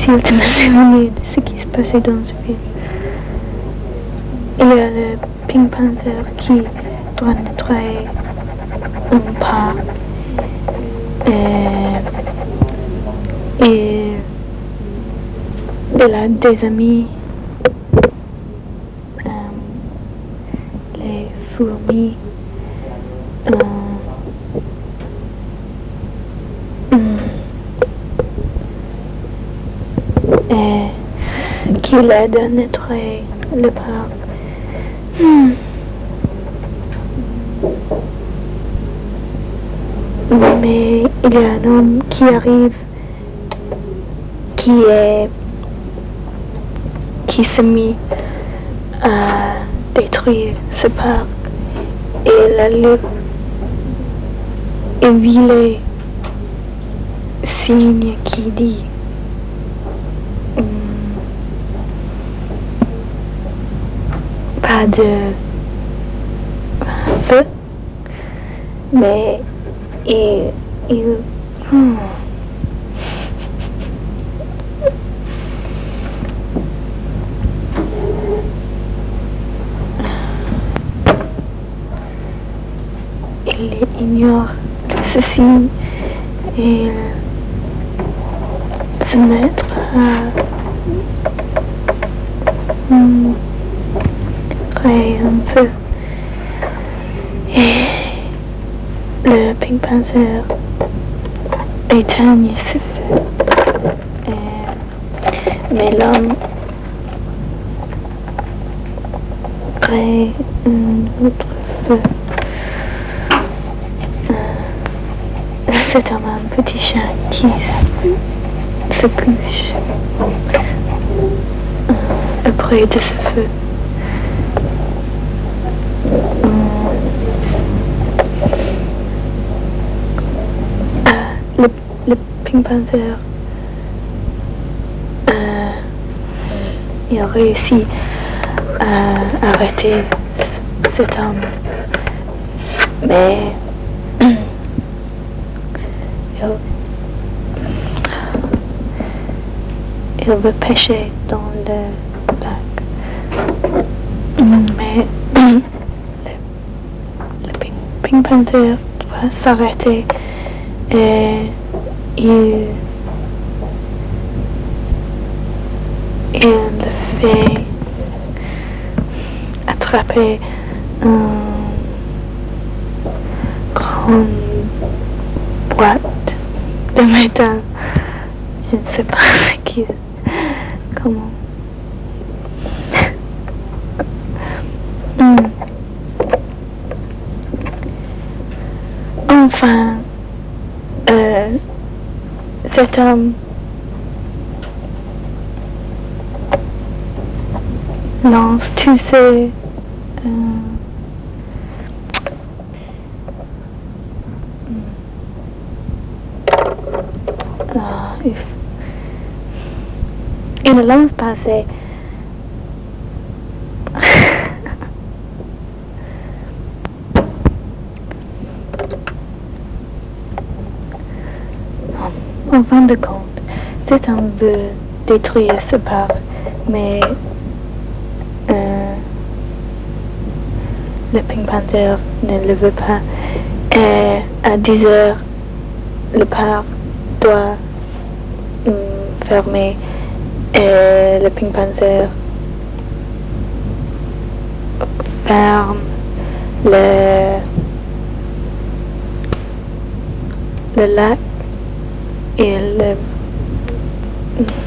difficile de me souvenir de ce qui se passait dans ce film. Il y a le Pink Panther qui doit nettoyer un parc et il a des amis, les fourmis, et qui l'aide à nettoyer le parc. Mais il y a un homme qui arrive, qui se mit à détruire ce parc et la lutte et vit les signes qui dit pas de feu, mais il ignore ceci et il se mettre à créer un feu. Et le Pink Panther éteigne ce feu. Mais l'homme crée un autre feu. C'est un petit chat qui se couche auprès de ce feu. Le Pink Panther il a réussi à arrêter cet homme, mais il veut pêcher dans le lac. Mais le Pink Panther doit s'arrêter et il le fait attraper une grande boîte de métal. Je ne sais pas comment. Enfin, cet homme lance tous ses il ne lance pas ses en fin de compte, cet homme veut détruire ce parc, mais le Pink Panther ne le veut pas. Et à 10 heures, le parc doit fermer et le Pink Panther ferme le lac et